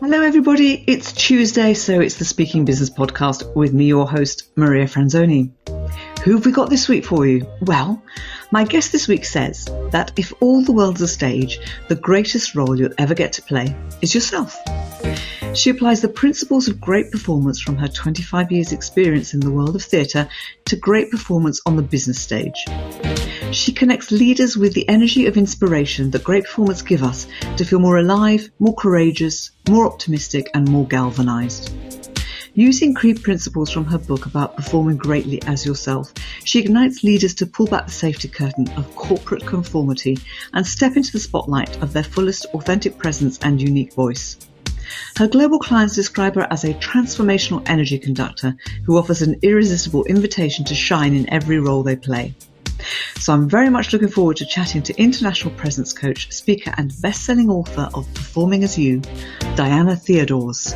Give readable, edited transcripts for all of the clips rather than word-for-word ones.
Hello everybody, it's Tuesday, so it's the Speaking Business Podcast with me, your host, Maria Franzoni. Who have we got this week for you? Well, my guest this week says that if all the world's a stage, the greatest role you'll ever get to play is yourself. She applies the principles of great performance from her 25 years experience in the world of theatre to great performance on the business stage. She connects leaders with the energy of inspiration that great performers give us to feel more alive, more courageous, more optimistic and more galvanized. Using key principles from her book about performing greatly as yourself, she ignites leaders to pull back the safety curtain of corporate conformity and step into the spotlight of their fullest authentic presence and unique voice. Her global clients describe her as a transformational energy conductor who offers an irresistible invitation to shine in every role they play. So I'm very much looking forward to chatting to international presence coach, speaker and best-selling author of Performing as You, Diana Theodores.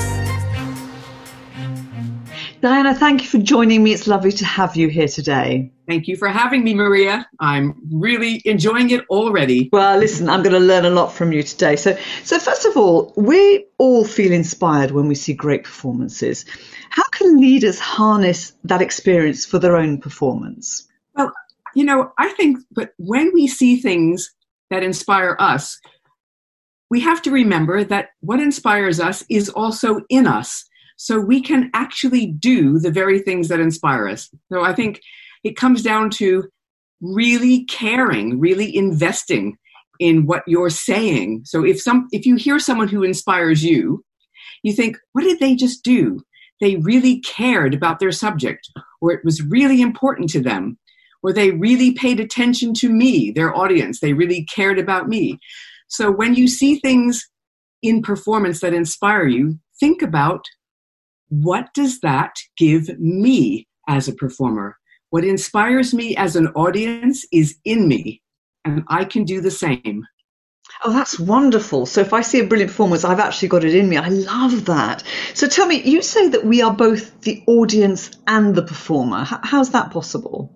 Diana, thank you for joining me. It's lovely to have you here today. Thank you for having me, Maria. I'm really enjoying it already. Well, listen, I'm going to learn a lot from you today. So first of all, we all feel inspired when we see great performances. How can leaders harness that experience for their own performance? Well, I think that when we see things that inspire us, we have to remember that what inspires us is also in us. So we can actually do the very things that inspire us. So I think it comes down to really caring, really investing in what you're saying. So if you hear someone who inspires you, you think, what did they just do? They really cared about their subject, or it was really important to them, or they really paid attention to me, their audience. They really cared about me. So when you see things in performance that inspire you, think about, what does that give me as a performer? What inspires me as an audience is in me, and I can do the same. Oh, that's wonderful. So if I see a brilliant performance, I've actually got it in me. I love that. So tell me, you say that we are both the audience and the performer. How's that possible?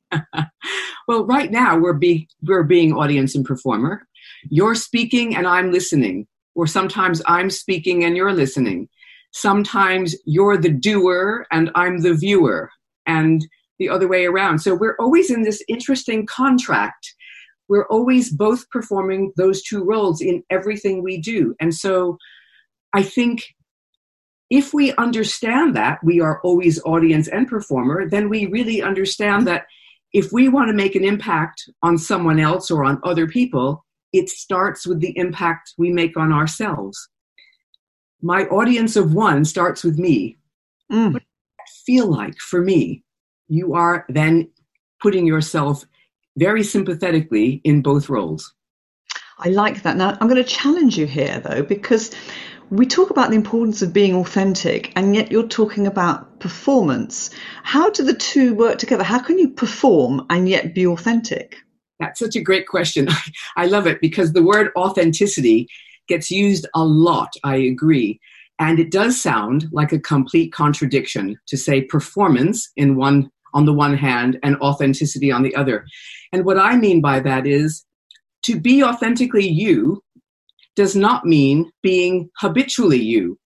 Well, right now we're being audience and performer. You're speaking and I'm listening, or sometimes I'm speaking and you're listening. Sometimes you're the doer and I'm the viewer, and the other way around. So we're always in this interesting contract. We're always both performing those two roles in everything we do. And so I think if we understand that we are always audience and performer, then we really understand that if we want to make an impact on someone else or on other people, it starts with the impact we make on ourselves. My audience of one starts with me. What does that feel like for me? You are then putting yourself very sympathetically in both roles. I like that. Now, I'm going to challenge you here, though, because we talk about the importance of being authentic, and yet you're talking about performance. How do the two work together? How can you perform and yet be authentic? That's such a great question. I love it because the word authenticity gets used a lot, I agree. And it does sound like a complete contradiction to say performance on the one hand and authenticity on the other. And what I mean by that is to be authentically you does not mean being habitually you.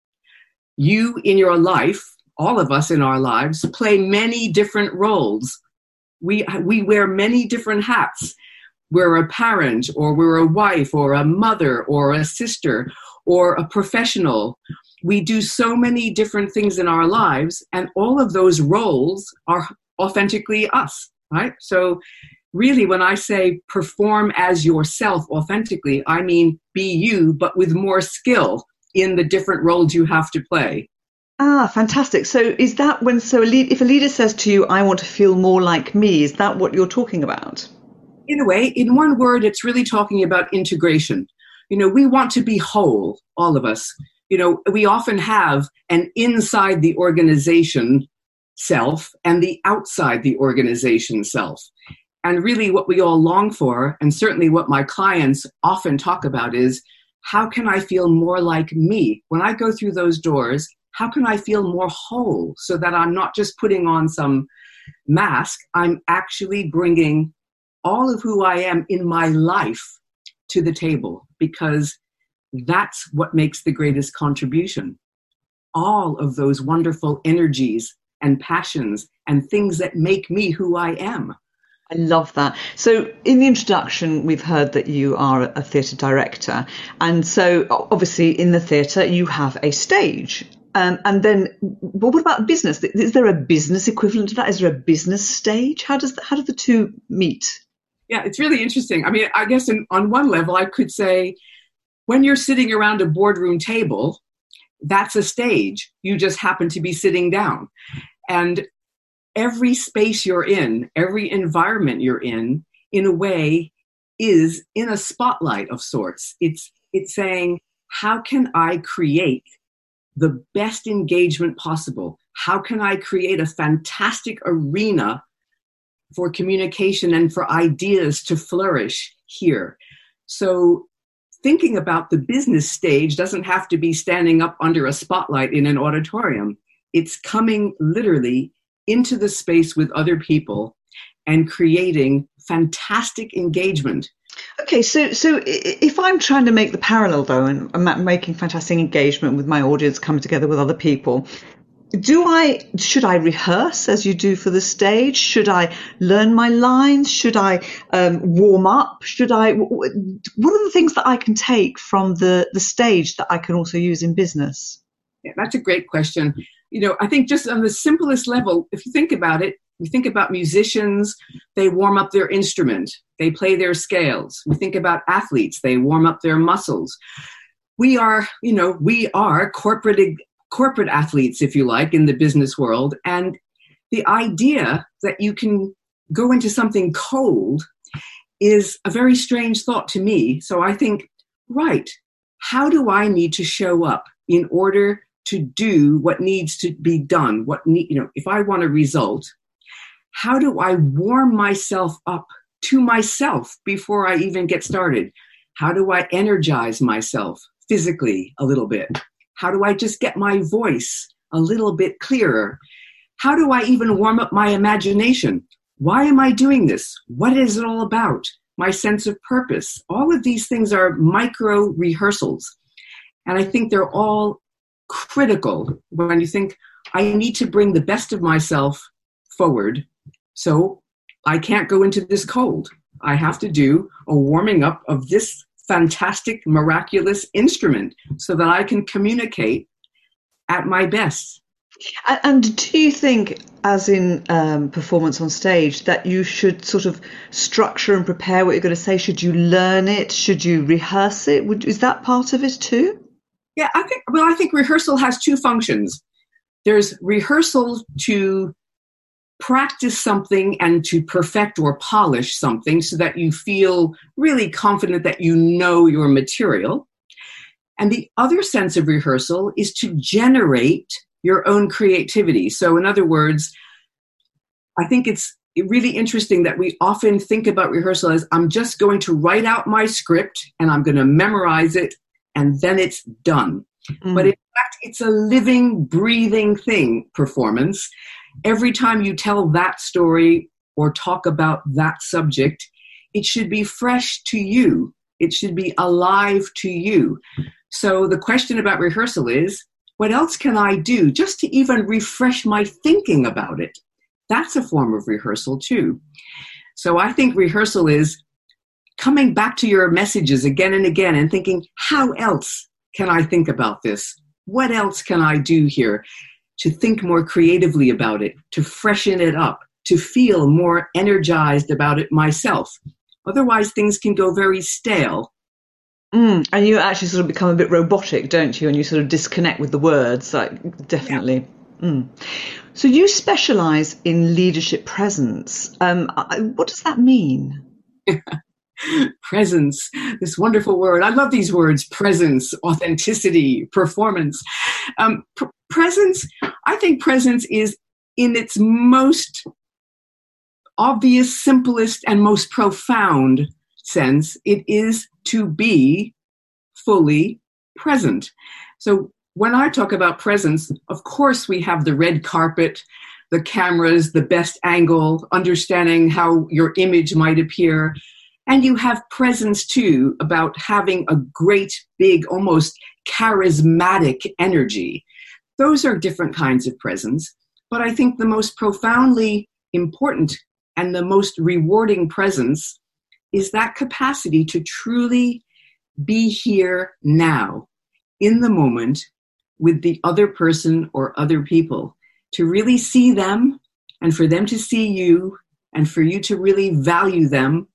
You in your life, all of us in our lives, play many different roles. We wear many different hats. We're a parent, or we're a wife, or a mother, or a sister, or a professional. We do so many different things in our lives, and all of those roles are authentically us, right? So really, when I say perform as yourself authentically, I mean be you, but with more skill in the different roles you have to play. Ah, fantastic. So is that if a leader says to you, I want to feel more like me, is that what you're talking about? In a way, in one word, it's really talking about integration. We want to be whole, all of us. We often have an inside the organization self and the outside the organization self. And really what we all long for, and certainly what my clients often talk about, is how can I feel more like me? When I go through those doors, how can I feel more whole so that I'm not just putting on some mask, I'm actually bringing all of who I am in my life to the table, because That's what makes the greatest contribution. All of those wonderful energies and passions and things that make me who I am. I love that. So in the introduction, we've heard that you are a theatre director. And so obviously in the theatre, you have a stage. And then what about business? Is there a business equivalent to that? Is there a business stage? How do the two meet? Yeah, it's really interesting. I mean, I guess on one level, I could say when you're sitting around a boardroom table, that's a stage. You just happen to be sitting down. And every space you're in, every environment you're in a way, is in a spotlight of sorts. It's saying, how can I create the best engagement possible? How can I create a fantastic arena for communication and for ideas to flourish here? So thinking about the business stage doesn't have to be standing up under a spotlight in an auditorium. It's coming literally into the space with other people and creating fantastic engagement. Okay, so if I'm trying to make the parallel though, and I'm making fantastic engagement with my audience, coming together with other people, should I rehearse as you do for the stage? Should I learn my lines? Should I warm up? What are the things that I can take from the stage that I can also use in business? Yeah, that's a great question. I think just on the simplest level, if you think about it, we think about musicians, they warm up their instrument, they play their scales. We think about athletes, they warm up their muscles. We are corporate athletes, if you like, in the business world. And the idea that you can go into something cold is a very strange thought to me. So I think, right, how do I need to show up in order to do what needs to be done? If I want a result, how do I warm myself up to myself before I even get started? How do I energize myself physically a little bit? How do I just get my voice a little bit clearer? How do I even warm up my imagination? Why am I doing this? What is it all about? My sense of purpose. All of these things are micro rehearsals. And I think they're all critical when you think, I need to bring the best of myself forward. So I can't go into this cold. I have to do a warming up of this fantastic, miraculous instrument so that I can communicate at my best. And do you think, as in performance on stage, that you should sort of structure and prepare what you're going to say? Should you learn it? Should you rehearse it? Is that part of it too? Yeah, I think rehearsal has two functions. There's rehearsal to practice something and to perfect or polish something so that you feel really confident that you know your material. And the other sense of rehearsal is to generate your own creativity. So in other words, I think it's really interesting that we often think about rehearsal as, I'm just going to write out my script and I'm going to memorize it and then it's done. But in fact, it's a living, breathing thing, performance. Every time you tell that story or talk about that subject, it should be fresh to you. It should be alive to you. So the question about rehearsal is, what else can I do just to even refresh my thinking about it? That's a form of rehearsal too. So I think rehearsal is coming back to your messages again and again and thinking, how else can I think about this? What else can I do here to think more creatively about it, to freshen it up, to feel more energized about it myself? Otherwise, things can go very stale. And you actually sort of become a bit robotic, don't you? And you sort of disconnect with the words, like, definitely. Yeah. So you specialize in leadership presence. What does that mean? Presence, this wonderful word. I love these words: presence, authenticity, performance. Presence, I think presence is in its most obvious, simplest, and most profound sense. It is to be fully present. So when I talk about presence, of course we have the red carpet, the cameras, the best angle, understanding how your image might appear. And you have presence too, about having a great, big, almost charismatic energy. Those are different kinds of presence. But I think the most profoundly important and the most rewarding presence is that capacity to truly be here now, in the moment, with the other person or other people, to really see them and for them to see you and for you to really value them.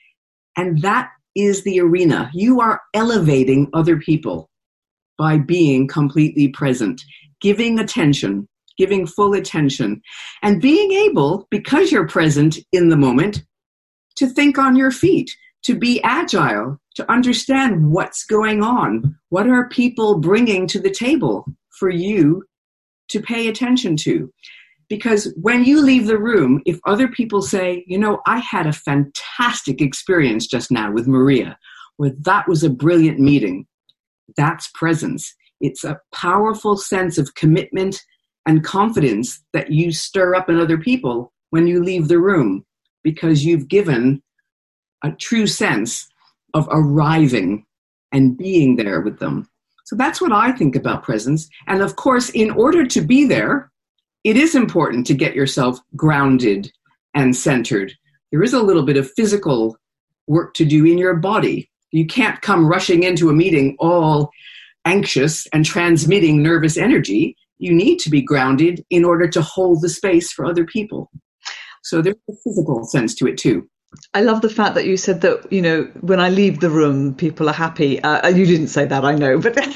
And that is the arena. You are elevating other people by being completely present, giving attention, giving full attention, and being able, because you're present in the moment, to think on your feet, to be agile, to understand what's going on. What are people bringing to the table for you to pay attention to? Because when you leave the room, if other people say, you know, I had a fantastic experience just now with Maria, or that was a brilliant meeting, that's presence. It's a powerful sense of commitment and confidence that you stir up in other people when you leave the room, because you've given a true sense of arriving and being there with them. So that's what I think about presence. And of course, in order to be there, it is important to get yourself grounded and centered. There is a little bit of physical work to do in your body. You can't come rushing into a meeting all anxious and transmitting nervous energy. You need to be grounded in order to hold the space for other people. So there's a physical sense to it too. I love the fact that you said that, you know, when I leave the room, people are happy. You didn't say that, I know, but I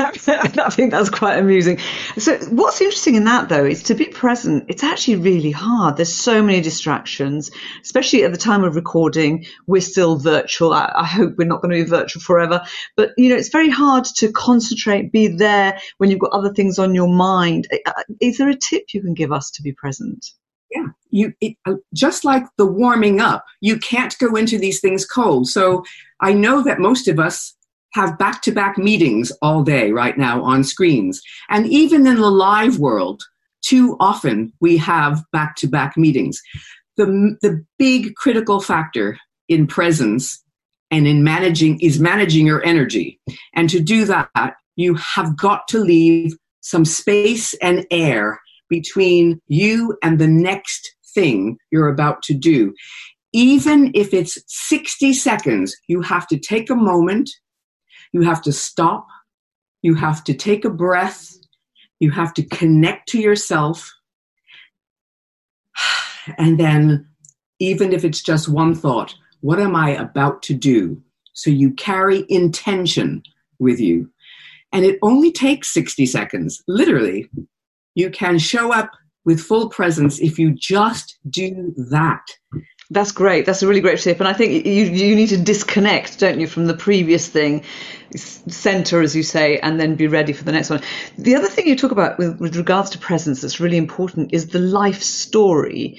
think that's quite amusing. So what's interesting in that, though, is to be present. It's actually really hard. There's so many distractions, especially at the time of recording. We're still virtual. I hope we're not going to be virtual forever. But, you know, it's very hard to concentrate, be there when you've got other things on your mind. Is there a tip you can give us to be present? Yeah, just like the warming up, you can't go into these things cold. So I know that most of us have back-to-back meetings all day right now on screens. And even in the live world, too often we have back-to-back meetings. The big critical factor in presence and in managing your energy. And to do that, you have got to leave some space and air between you and the next thing you're about to do. Even if it's 60 seconds, you have to take a moment, you have to stop, you have to take a breath, you have to connect to yourself. And then, even if it's just one thought, what am I about to do? So you carry intention with you. And it only takes 60 seconds, literally. You can show up with full presence if you just do that. That's great. That's a really great tip. And I think you need to disconnect, don't you, from the previous thing, center, as you say, and then be ready for the next one. The other thing you talk about with regards to presence that's really important is the life story.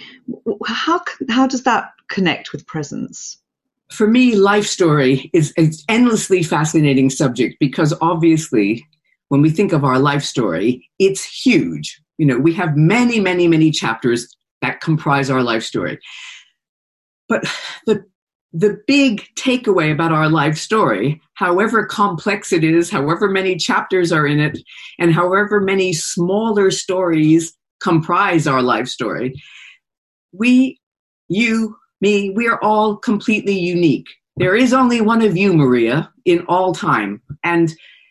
How does that connect with presence? For me, life story is an endlessly fascinating subject, because obviously when we think of our life story, it's huge. You know, we have many, many, many chapters that comprise our life story. But the big takeaway about our life story, however complex it is, however many chapters are in it, and however many smaller stories comprise our life story, we, you, me, we are all completely unique. There is only one of you, Maria, in all time. And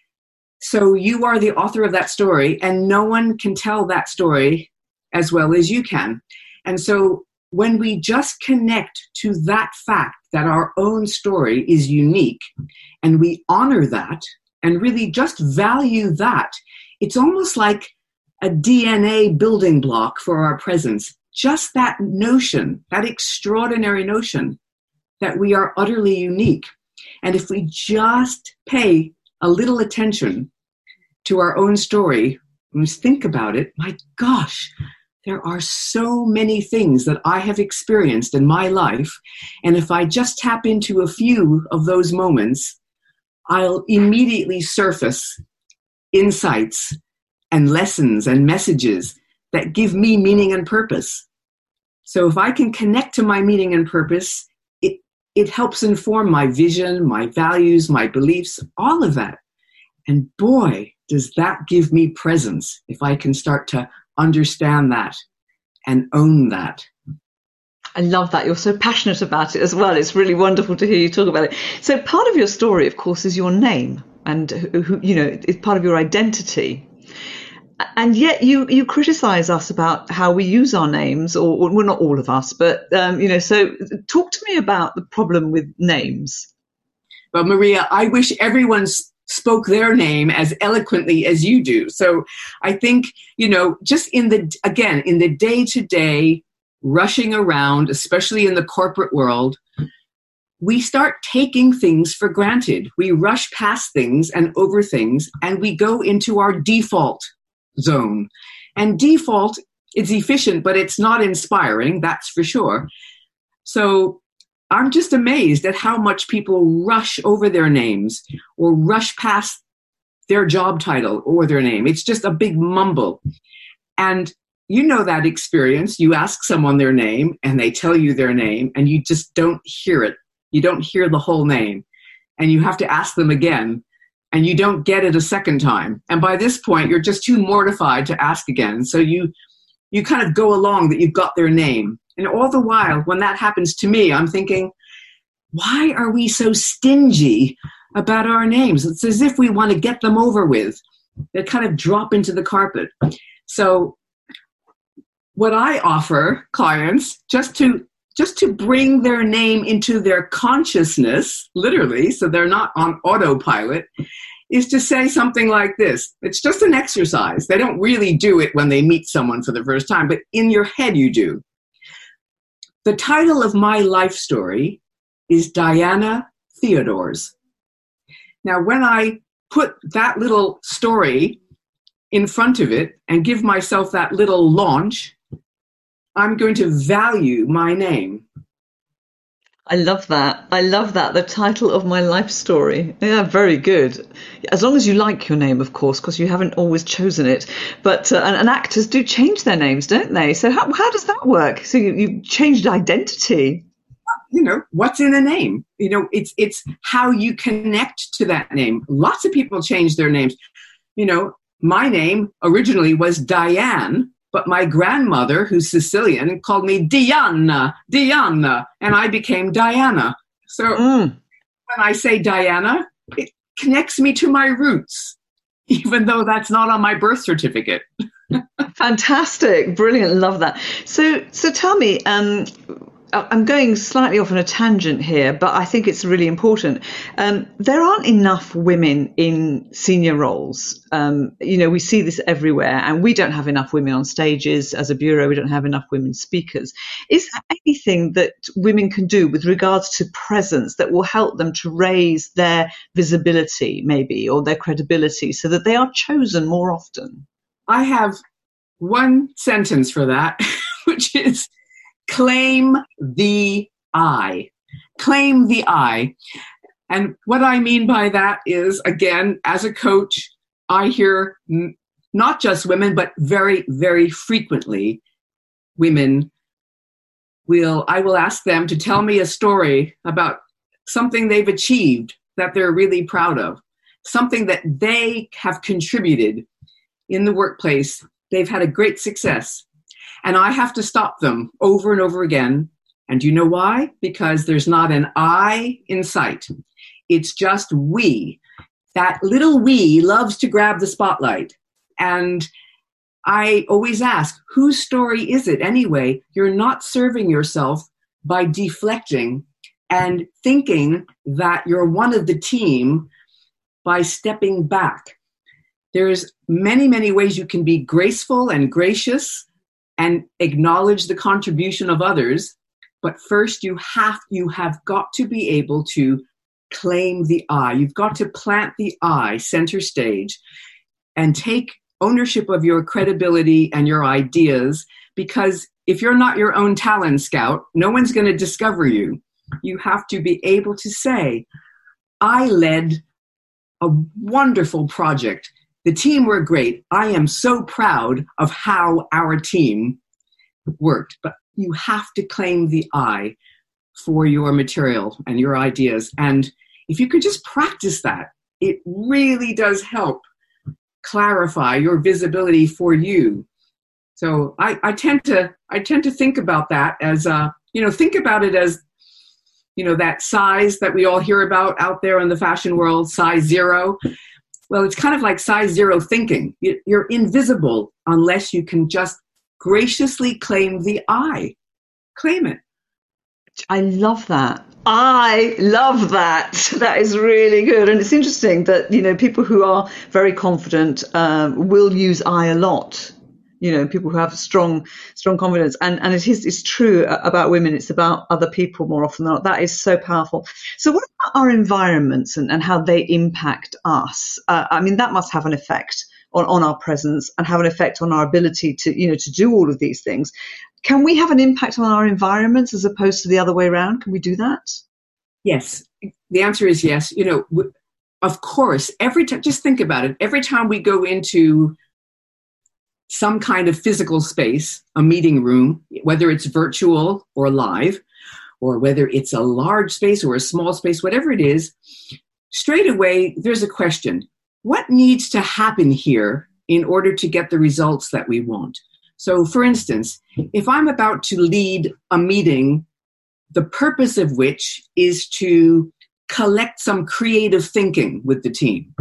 so you are the author of that story, and no one can tell that story as well as you can. And so when we just connect to that fact that our own story is unique, and we honor that and really just value that, it's almost like a DNA building block for our presence. Just that notion, that extraordinary notion that we are utterly unique. And if we just pay a little attention to our own story, and we think about it, my gosh, there are so many things that I have experienced in my life. And if I just tap into a few of those moments, I'll immediately surface insights and lessons and messages that give me meaning and purpose. So if I can connect to my meaning and purpose, it helps inform my vision, my values, my beliefs, all of that. And boy, does that give me presence if I can start to understand that and own that. I love that. You're so passionate about it as well. It's really wonderful to hear you talk about it. So part of your story, of course, is your name, and it's part of your identity. And yet you criticize us about how we use our names, or well, not all of us, but, so talk to me about the problem with names. Well, Maria, I wish everyone spoke their name as eloquently as you do. So I think, just in the day-to-day rushing around, especially in the corporate world, we start taking things for granted. We rush past things and over things, and we go into our default zone. And default is efficient, but it's not inspiring, that's for sure. So I'm just amazed at how much people rush over their names or rush past their job title or their name. It's just a big mumble. And you know that experience. You ask someone their name and they tell you their name and you just don't hear it. You don't hear the whole name. And you have to ask them again and you don't get it a second time. And by this point, you're just too mortified to ask again. So you kind of go along that you've got their name. And all the while, when that happens to me, I'm thinking, why are we so stingy about our names? It's as if we want to get them over with. They kind of drop into the carpet. So what I offer clients, just to bring their name into their consciousness, literally, so they're not on autopilot, is to say something like this. It's just an exercise. They don't really do it when they meet someone for the first time, but in your head you do. The title of my life story is Diana Theodores. Now, when I put that little story in front of it and give myself that little launch, I'm going to value my name. I love that. The title of my life story. Yeah, very good. As long as you like your name, of course, because you haven't always chosen it. But and actors do change their names, don't they? So how does that work? So you changed identity. What's in a name? It's how you connect to that name. Lots of people change their names. My name originally was Diane, but my grandmother, who's Sicilian, called me Diana, and I became Diana. So when I say Diana, it connects me to my roots, even though that's not on my birth certificate. Fantastic. Brilliant. Love that. So tell me, I'm going slightly off on a tangent here, but I think it's really important. There aren't enough women in senior roles. We see this everywhere, and we don't have enough women on stages. As a bureau, we don't have enough women speakers. Is there anything that women can do with regards to presence that will help them to raise their visibility, maybe, or their credibility, so that they are chosen more often? I have one sentence for that, which is, claim the I. Claim the I. And what I mean by that is, again, as a coach, I hear not just women, but very, very frequently, women I will ask them to tell me a story about something they've achieved that they're really proud of, something that they have contributed in the workplace. They've had a great success. And I have to stop them over and over again. And you know why? Because there's not an I in sight. It's just we. That little we loves to grab the spotlight. And I always ask, whose story is it anyway? You're not serving yourself by deflecting and thinking that you're one of the team by stepping back. There's many, many ways you can be graceful and gracious and acknowledge the contribution of others. But first, you have got to be able to claim the I. You've got to plant the I center stage and take ownership of your credibility and your ideas, because if you're not your own talent scout, no one's going to discover you. You have to be able to say, I led a wonderful project. The team were great. I am so proud of how our team worked. But you have to claim the I. for your material and your ideas. And if you could just practice that, it really does help clarify your visibility for you. So I tend to think about that as think about it as, that size that we all hear about out there in the fashion world, size 0. Well, it's kind of like size 0 thinking. You're invisible unless you can just graciously claim the I. Claim it. I love that. I love that. That is really good. And it's interesting that, people who are very confident will use I a lot. People who have strong confidence. And it's true about women. It's about other people more often than not. That is so powerful. So what about our environments and how they impact us? That must have an effect on our presence and have an effect on our ability to do all of these things. Can we have an impact on our environments as opposed to the other way around? Can we do that? Yes. The answer is yes. Of course, just think about it. Every time we go into some kind of physical space, a meeting room, whether it's virtual or live, or whether it's a large space or a small space, whatever it is, straight away, there's a question. What needs to happen here in order to get the results that we want? So, for instance, if I'm about to lead a meeting, the purpose of which is to collect some creative thinking with the team,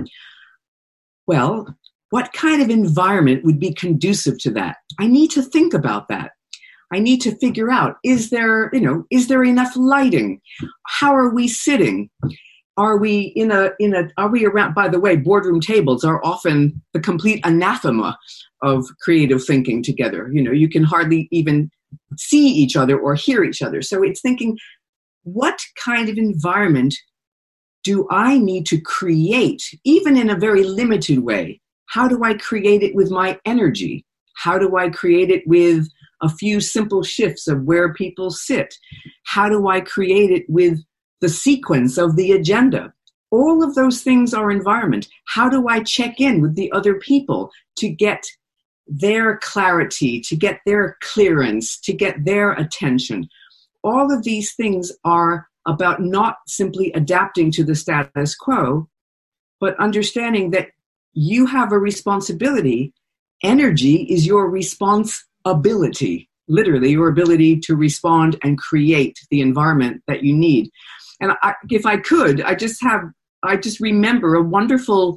well, what kind of environment would be conducive to that? I need to think about that. I need to figure out, is there enough lighting? How are we sitting? Are we are we around, by the way, boardroom tables are often the complete anathema of creative thinking together. You can hardly even see each other or hear each other. So it's thinking, what kind of environment do I need to create, even in a very limited way? How do I create it with my energy? How do I create it with a few simple shifts of where people sit? How do I create it with the sequence of the agenda? All of those things are environment. How do I check in with the other people to get their clarity, to get their clearance, to get their attention? All of these things are about not simply adapting to the status quo, but understanding that you have a responsibility. Energy is your responsibility, literally your ability to respond and create the environment that you need. And if I could, I just remember a wonderful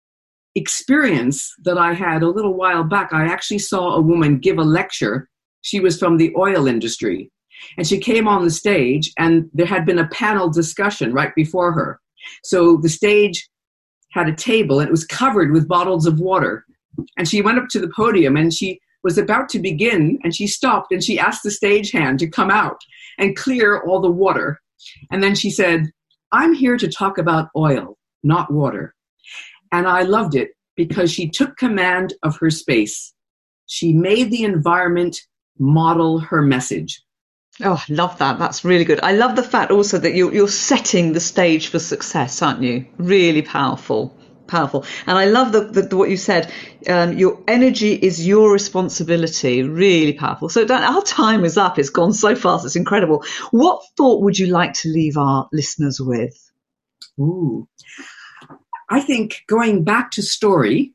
experience that I had a little while back. I actually saw a woman give a lecture. She was from the oil industry, and she came on the stage, and there had been a panel discussion right before her. So the stage had a table, and it was covered with bottles of water. And she went up to the podium, and she was about to begin, and she stopped, and she asked the stagehand to come out and clear all the water. And then she said, "I'm here to talk about oil, not water." And I loved it because she took command of her space. She made the environment model her message. Oh, I love that. That's really good. I love the fact also that you're setting the stage for success, aren't you? Really powerful. And I love what you said. Your energy is your responsibility. Really powerful. So our time is up. It's gone so fast. It's incredible. What thought would you like to leave our listeners with? Ooh, I think going back to story,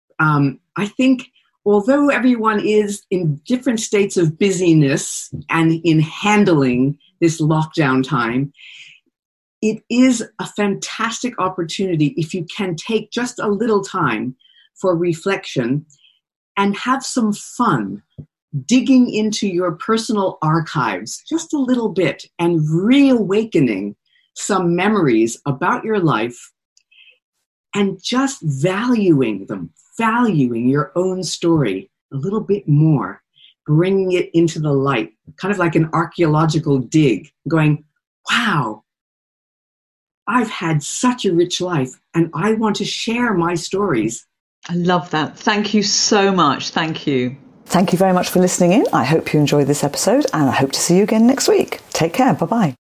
I think although everyone is in different states of busyness and in handling this lockdown time, it is a fantastic opportunity if you can take just a little time for reflection and have some fun digging into your personal archives just a little bit and reawakening some memories about your life and just valuing your own story a little bit more, bringing it into the light, kind of like an archaeological dig, going, wow, I've had such a rich life, and I want to share my stories. I love that. Thank you so much. Thank you. Thank you very much for listening in. I hope you enjoyed this episode, and I hope to see you again next week. Take care. Bye-bye.